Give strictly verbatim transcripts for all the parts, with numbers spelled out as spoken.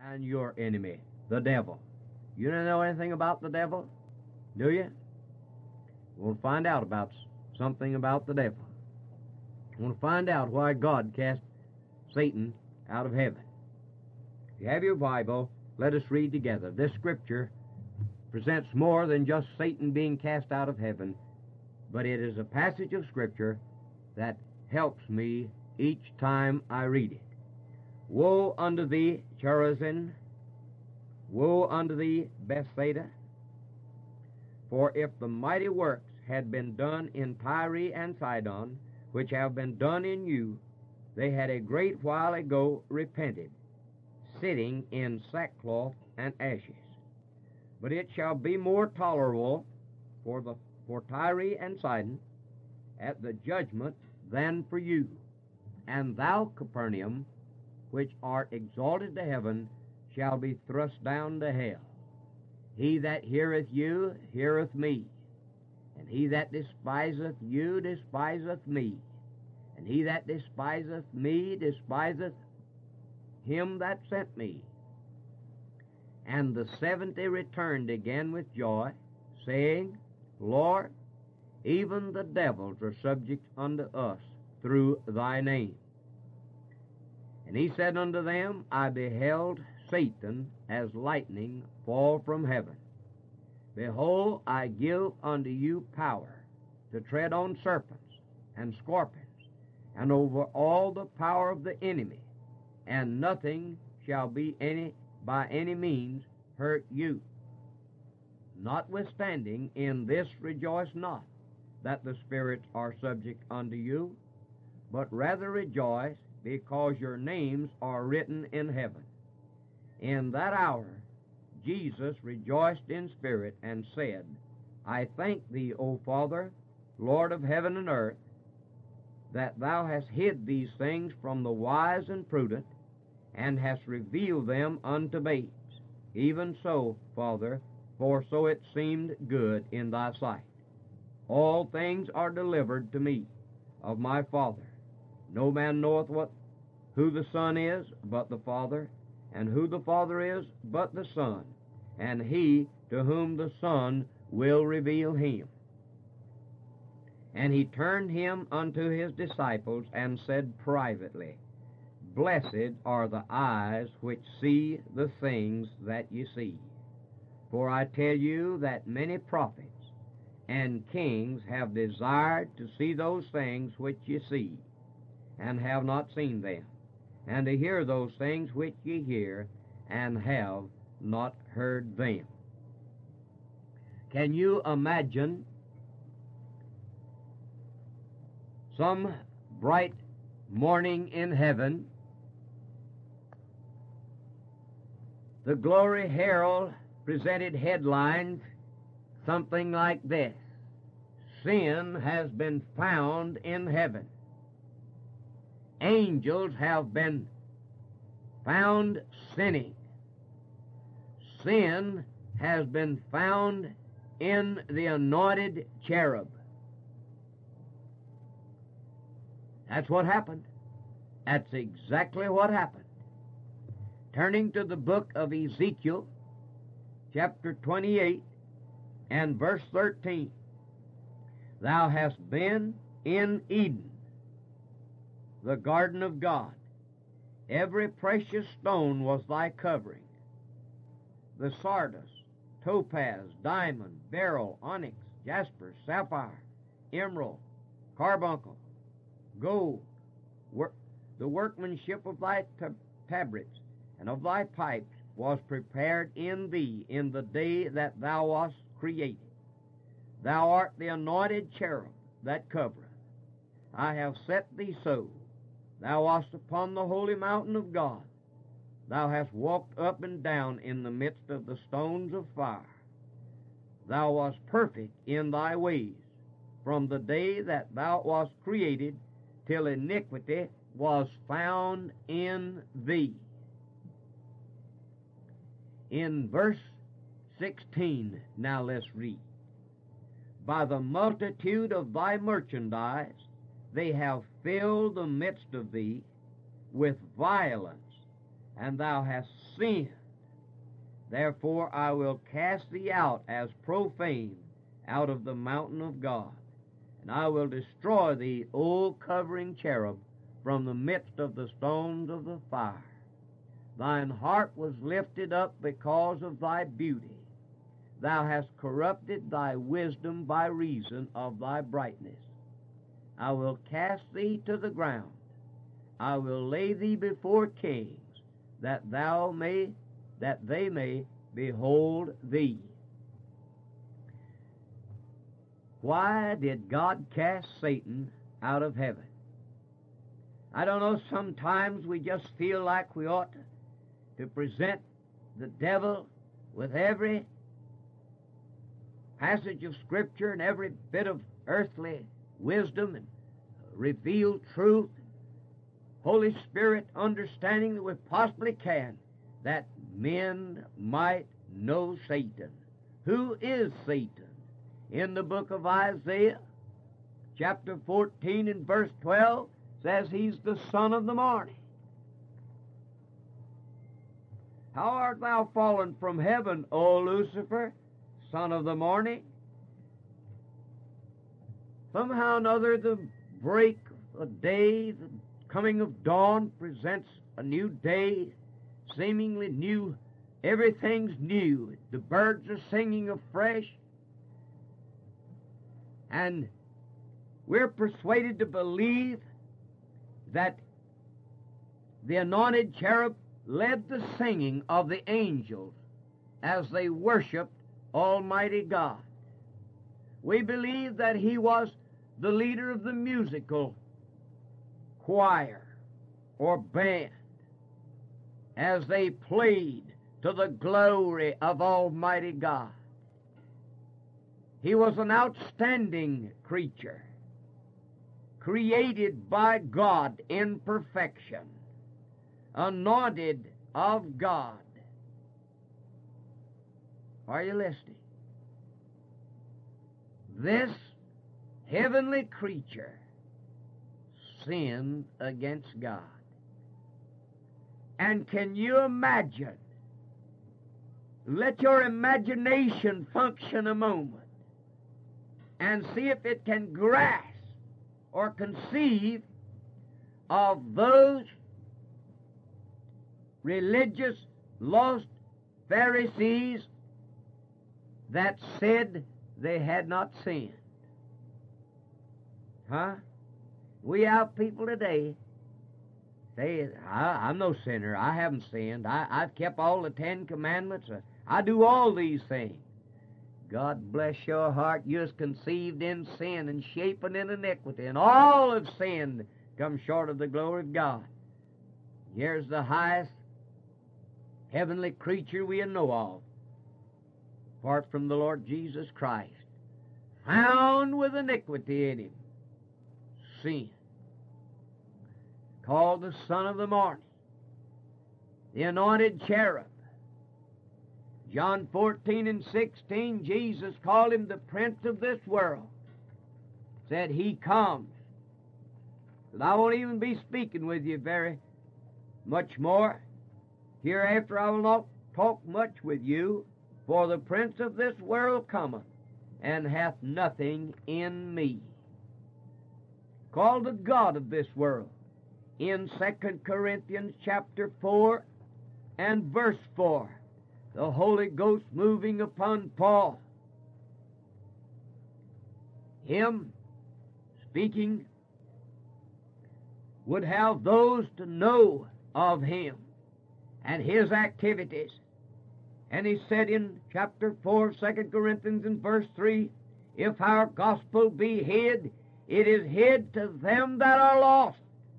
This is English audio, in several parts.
and your enemy, the devil. You don't know anything about the devil, do you? We'll find out about something about the devil. We'll find out why God cast Satan out of heaven. If you have your Bible, let us read together. This scripture presents more than just Satan being cast out of heaven, but it is a passage of scripture that helps me each time I read it. Woe unto thee, Chorazin! Woe unto thee, Bethsaida! For if the mighty works had been done in Tyre and Sidon, which have been done in you, they had a great while ago repented, sitting in sackcloth and ashes. But it shall be more tolerable for the for Tyre and Sidon at the judgment than for you. And thou, Capernaum, which art exalted to heaven, shall be thrust down to hell. He that heareth you heareth me, and he that despiseth you despiseth me, and he that despiseth me despiseth him that sent me. And the seventy returned again with joy, saying, Lord, even the devils are subject unto us through thy name. And he said unto them, I beheld Satan as lightning fall from heaven. Behold, I give unto you power to tread on serpents and scorpions, and over all the power of the enemy, and nothing shall be any by any means hurt you. Notwithstanding, in this rejoice not, that the spirits are subject unto you, but rather rejoice, because your names are written in heaven. In that hour Jesus rejoiced in spirit, and said, I thank thee, O Father, Lord of heaven and earth, that thou hast hid these things from the wise and prudent, and hast revealed them unto babes. Even so, Father, for so it seemed good in thy sight. All things are delivered to me of my Father. No man knoweth what who the Son is but the Father, and who the Father is but the Son, and he to whom the Son will reveal him. And he turned him unto his disciples, and said privately, Blessed are the eyes which see the things that ye see. For I tell you that many prophets and kings have desired to see those things which ye see, and have not seen them, and to hear those things which ye hear, and have not heard them. Can you imagine some bright morning in heaven, the Glory Herald presented headlines something like this: Sin has been found in heaven. Angels have been found sinning. Sin has been found in the anointed cherub. That's what happened. That's exactly what happened. Turning to the book of Ezekiel, chapter twenty-eight, and verse thirteen. Thou hast been in Eden, the garden of God. Every precious stone was thy covering. The sardius, topaz, diamond, beryl, onyx, jasper, sapphire, emerald, carbuncle, gold, work, the workmanship of thy tab- tabrets and of thy pipes was prepared in thee in the day that thou wast created. Thou art the anointed cherub that covereth. I have set thee so. Thou wast upon the holy mountain of God. Thou hast walked up and down in the midst of the stones of fire. Thou wast perfect in thy ways from the day that thou wast created till iniquity was found in thee. In verse sixteen, now let's read. By the multitude of thy merchandise they have filled the midst of thee with violence, and thou hast sinned. Therefore I will cast thee out as profane out of the mountain of God, and I will destroy thee, O covering cherub, from the midst of the stones of the fire. Thine heart was lifted up because of thy beauty. Thou hast corrupted thy wisdom by reason of thy brightness. I will cast thee to the ground. I will lay thee before kings, that thou may, that they may behold thee. Why did God cast Satan out of heaven? I don't know, sometimes we just feel like we ought to, to present the devil with every passage of Scripture and every bit of earthly wisdom and revealed truth, Holy Spirit understanding that we possibly can, that men might know Satan. Who is Satan? In the book of Isaiah, chapter fourteen and verse twelve, says he's the son of the morning. How art thou fallen from heaven, O Lucifer, son of the morning? Somehow or another, the break of day, the coming of dawn presents a new day, seemingly new. Everything's new. The birds are singing afresh. And we're persuaded to believe that the anointed cherub led the singing of the angels as they worshiped Almighty God. We believe that he was the leader of the musical choir or band as they played to the glory of Almighty God. He was an outstanding creature, created by God in perfection, anointed of God. Are you listening? This heavenly creature sinned against God. And can you imagine? Let your imagination function a moment and see if it can grasp or conceive of those religious lost Pharisees that said they had not sinned. Huh? We have people today say, I, I'm no sinner. I haven't sinned. I, I've kept all the Ten Commandments. I do all these things. God bless your heart. You're conceived in sin and shapen in iniquity, and all have sinned, come short of the glory of God. Here's the highest heavenly creature we know of, apart from the Lord Jesus Christ, found with iniquity in him, sin, called the Son of the Morning, the anointed cherub. John fourteen and sixteen, Jesus called him the prince of this world. Said he comes. And I won't even be speaking with you very much more. Hereafter I will not talk much with you, for the prince of this world cometh, and hath nothing in me. Called the God of this world. In Second Corinthians chapter four and verse four, the Holy Ghost moving upon Paul, him speaking, would have those to know of him and his activities. And he said in chapter four, Second Corinthians in verse three, if our gospel be hid, it is hid to them that are lost.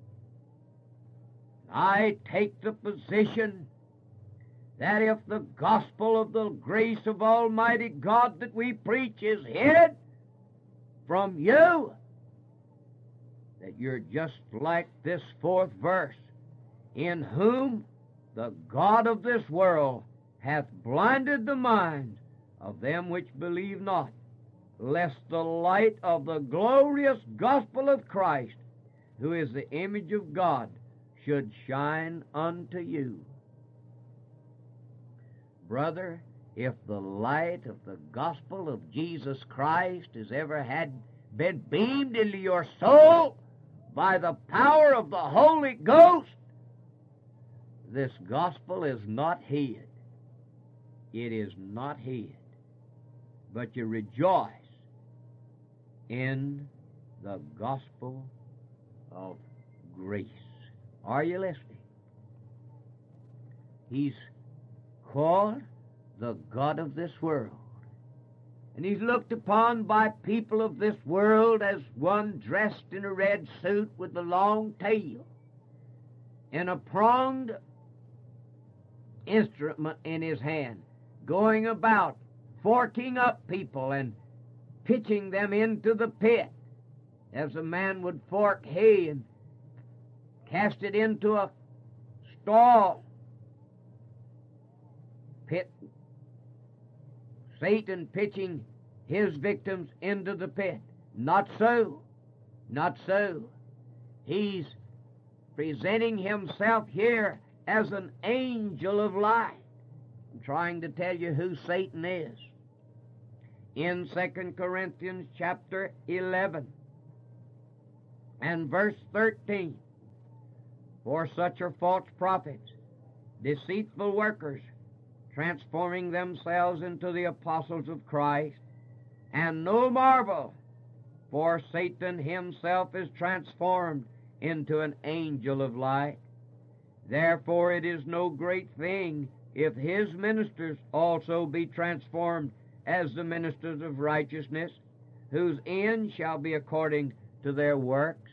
I take the position that if the gospel of the grace of Almighty God that we preach is hid from you, that you're just like this fourth verse, in whom the God of this world hath blinded the minds of them which believe not, lest the light of the glorious gospel of Christ, who is the image of God, should shine unto you. Brother, if the light of the gospel of Jesus Christ has ever had been beamed into your soul by the power of the Holy Ghost, this gospel is not hid. It is not hid. But you rejoice in the gospel of grace. Are you listening? He's called the God of this world. And he's looked upon by people of this world as one dressed in a red suit with a long tail and a pronged instrument in his hand, going about forking up people and pitching them into the pit, as a man would fork hay and cast it into a stall pit. Satan pitching his victims into the pit. Not so. Not so. He's presenting himself here as an angel of light. I'm trying to tell you who Satan is. In Second Corinthians chapter eleven and verse thirteen, for such are false prophets, deceitful workers, transforming themselves into the apostles of Christ. And no marvel, for Satan himself is transformed into an angel of light. Therefore it is no great thing if his ministers also be transformed as the ministers of righteousness, whose end shall be according to their works.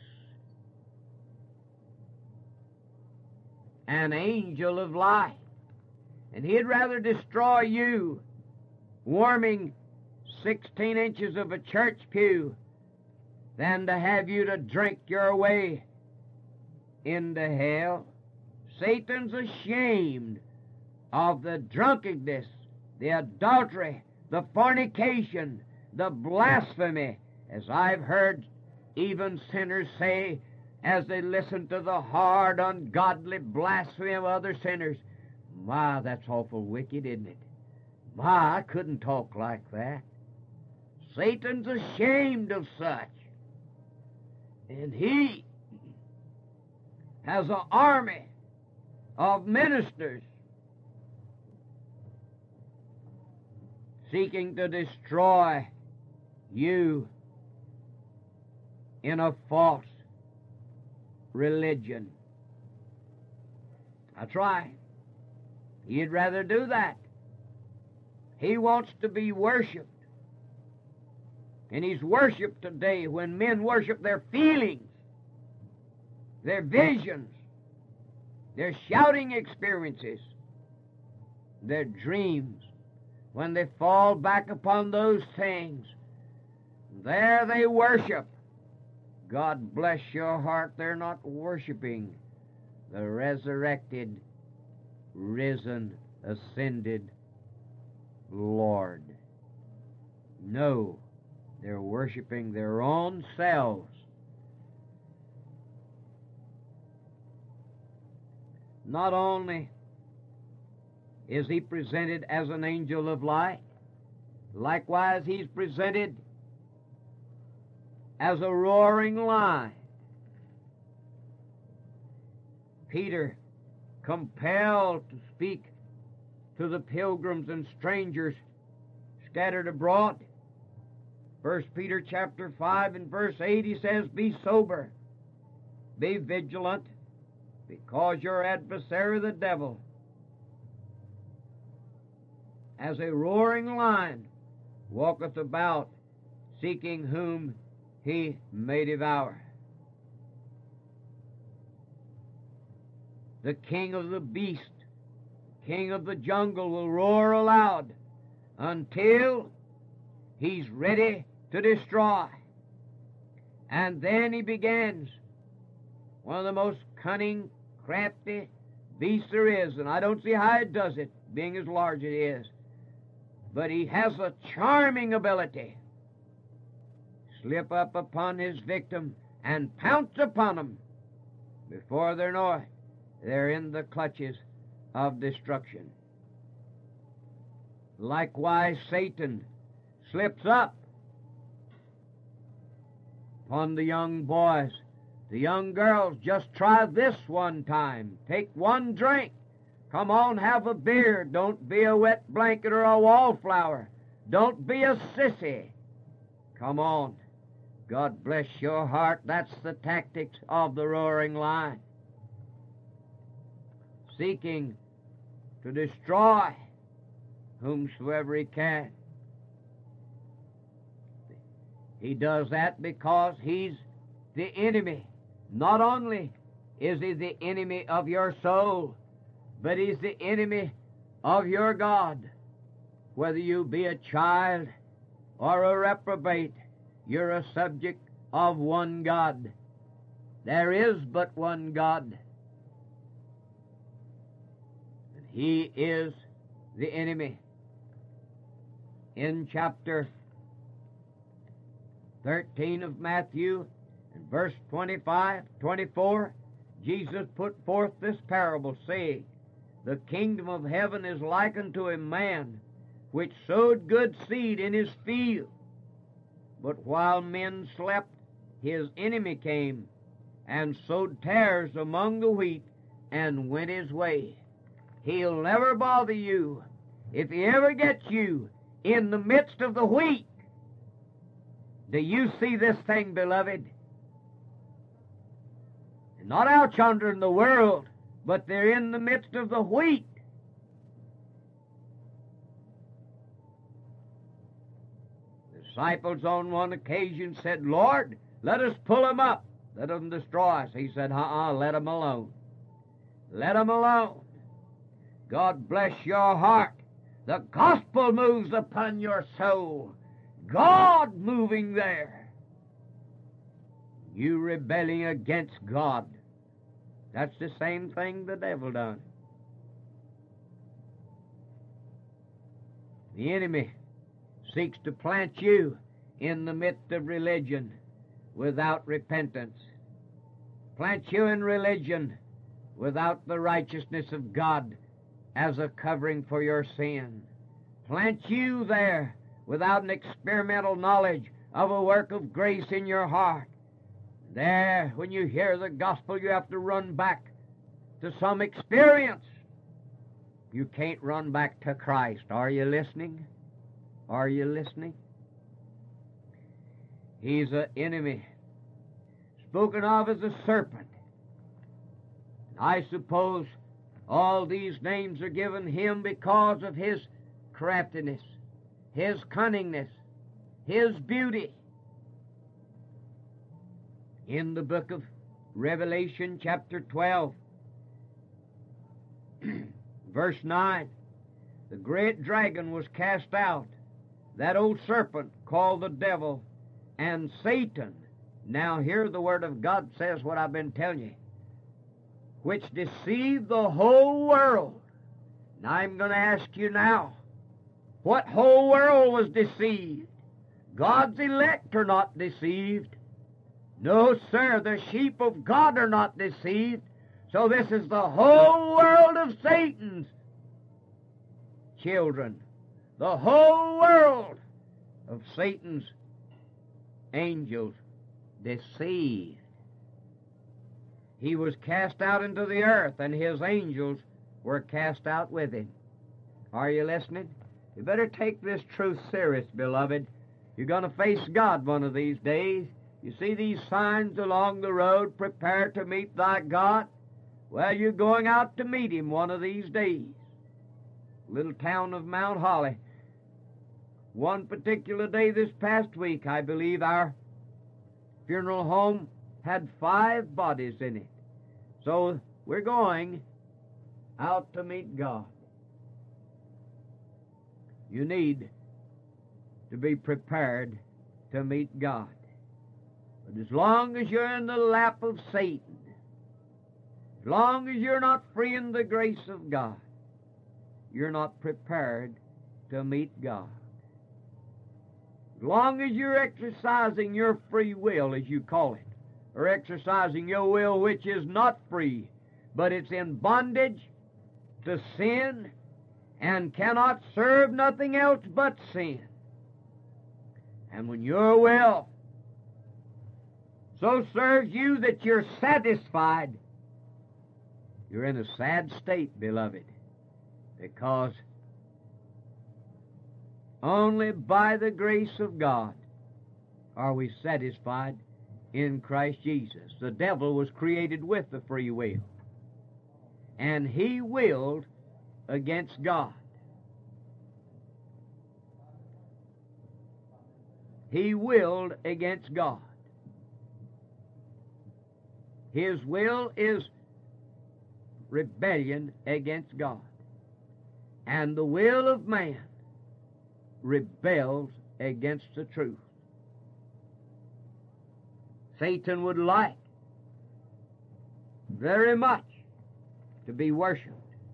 An angel of light. And he'd rather destroy you warming sixteen inches of a church pew than to have you to drink your way into hell. Satan's ashamed of the drunkenness, the adultery, the fornication, the blasphemy, as I've heard even sinners say as they listen to the hard, ungodly blasphemy of other sinners. My, that's awful wicked, isn't it? My, I couldn't talk like that. Satan's ashamed of such. And he has an army of ministers seeking to destroy you in a false religion. That's right. He'd rather do that. He wants to be worshipped. And he's worshipped today when men worship their feelings, their visions, their shouting experiences, their dreams. When they fall back upon those things, there they worship. God bless your heart, they're not worshiping the resurrected, risen, ascended Lord. No, they're worshiping their own selves. Not only is he presented as an angel of light, likewise he's presented as a roaring lion. Peter, compelled to speak to the pilgrims and strangers scattered abroad, First Peter chapter five and verse eight, he says, be sober, be vigilant, because your adversary the devil, as a roaring lion, walketh about, seeking whom he may devour. The king of the beast, king of the jungle, will roar aloud until he's ready to destroy. And then he begins, one of the most cunning, crafty beasts there is, and I don't see how it does it, being as large as it is. But he has a charming ability. Slip up upon his victim and pounce upon them. Before they know it, they're in the clutches of destruction. Likewise, Satan slips up upon the young boys, the young girls. Just try this one time. Take one drink. Come on, have a beer. Don't be a wet blanket or a wallflower. Don't be a sissy. Come on. God bless your heart. That's the tactics of the roaring lion. Seeking to destroy whomsoever he can. He does that because he's the enemy. Not only is he the enemy of your soul, but he's the enemy of your God. Whether you be a child or a reprobate, you're a subject of one God. There is but one God. And he is the enemy. In chapter thirteen of Matthew, in verse twenty-five, twenty-four, Jesus put forth this parable, saying, The kingdom of heaven is likened to a man which sowed good seed in his field. But while men slept, his enemy came and sowed tares among the wheat and went his way. He'll never bother you. If he ever gets you in the midst of the wheat, do you see this thing, beloved? They're not out yonder in the world, but they're in the midst of the wheat. The disciples on one occasion said, Lord, let us pull them up. Let them destroy us. He said, uh-uh, let them alone. Let them alone. God bless your heart. The gospel moves upon your soul. God moving there. You rebelling against God. That's the same thing the devil done. The enemy seeks to plant you in the midst of religion without repentance. Plant you in religion without the righteousness of God as a covering for your sin. Plant you there without an experimental knowledge of a work of grace in your heart. There, when you hear the gospel, you have to run back to some experience. You can't run back to Christ. Are you listening? Are you listening? He's an enemy, spoken of as a serpent. I suppose all these names are given him because of his craftiness, his cunningness, his beauty. In the book of Revelation, chapter twelve, verse nine, the great dragon was cast out, that old serpent called the devil and Satan. Now here the Word of God says what I've been telling you, which deceived the whole world. Now I'm going to ask you now, what whole world was deceived? God's elect are not deceived. No, sir, the sheep of God are not deceived. So this is the whole world of Satan's children. The whole world of Satan's angels deceived. He was cast out into the earth, and his angels were cast out with him. Are you listening? You better take this truth serious, beloved. You're going to face God one of these days. You see these signs along the road, prepare to meet thy God? Well, you're going out to meet him one of these days. Little town of Mount Holly. One particular day this past week, I believe our funeral home had five bodies in it. So we're going out to meet God. You need to be prepared to meet God. But as long as you're in the lap of Satan, as long as you're not free in the grace of God, you're not prepared to meet God. As long as you're exercising your free will, as you call it, or exercising your will which is not free, but it's in bondage to sin and cannot serve nothing else but sin. And when your will so serves you that you're satisfied, you're in a sad state, beloved, because only by the grace of God are we satisfied in Christ Jesus. The devil was created with the free will, and he willed against God. He willed against God. His will is rebellion against God. And the will of man rebels against the truth. Satan would like very much to be worshipped.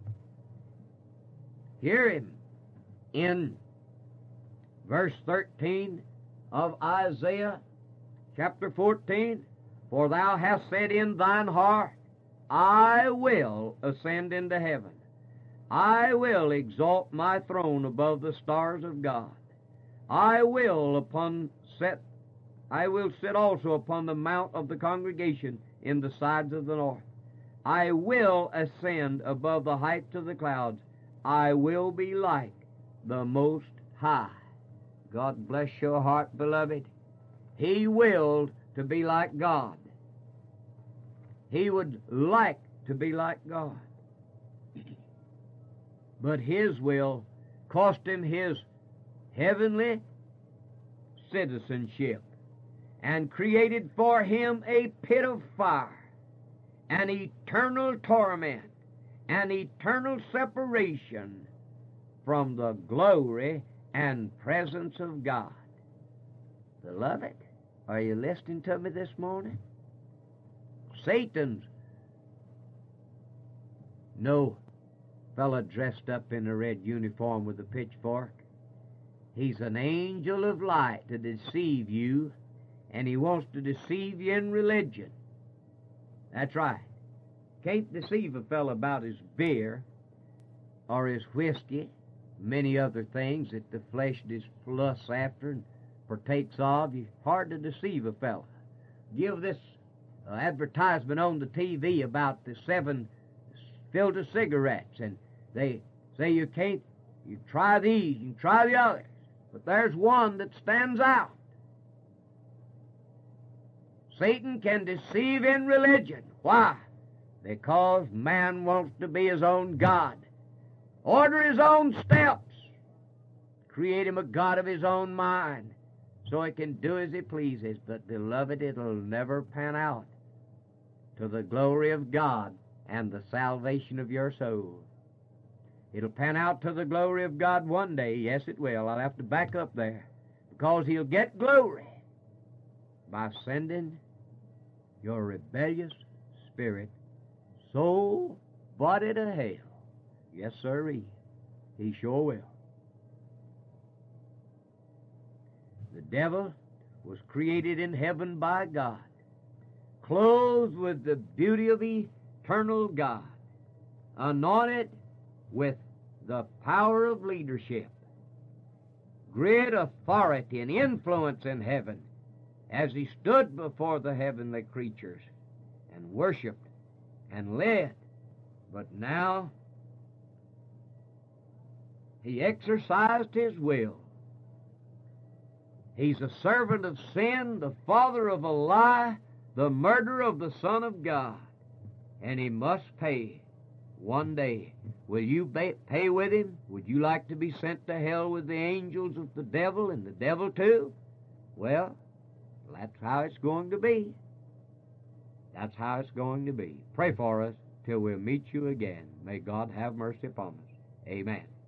Hear him in verse thirteen of Isaiah chapter fourteen. For thou hast said in thine heart, I will ascend into heaven. I will exalt my throne above the stars of God. I will upon set I will sit also upon the mount of the congregation in the sides of the north. I will ascend above the heights of the clouds. I will be like the Most High. God bless your heart, beloved. He willed to be like God. He would like to be like God. But his will cost him his heavenly citizenship and created for him a pit of fire, an eternal torment, an eternal separation from the glory and presence of God. Beloved, are you listening to me this morning? Satan's no fella dressed up in a red uniform with a pitchfork. He's an angel of light to deceive you, and he wants to deceive you in religion. That's right. Can't deceive a fella about his beer or his whiskey, many other things that the flesh just lusts after and partakes of. It's hard to deceive a fella. Give this uh, advertisement on the T V about the seven filter cigarettes, and they say you can't, you try these, you try the others, but there's one that stands out. Satan can deceive in religion. Why? Because man wants to be his own God, order his own steps, create him a God of his own mind, so he can do as he pleases. But, beloved, it'll never pan out to the glory of God and the salvation of your soul. It'll pan out to the glory of God one day. Yes, it will. I'll have to back up there, because he'll get glory by sending your rebellious spirit, soul, body to hell. Yes, sirree. He sure will. The devil was created in heaven by God, clothed with the beauty of eternal God, anointed with the power of leadership, great authority and influence in heaven, as he stood before the heavenly creatures and worshiped and led. But now he exercised his will. He's a servant of sin, the father of a lie, the murderer of the Son of God, and he must pay one day. Will you pay with him? Would you like to be sent to hell with the angels of the devil and the devil too? Well, that's how it's going to be. That's how it's going to be. Pray for us till we'll meet you again. May God have mercy upon us. Amen.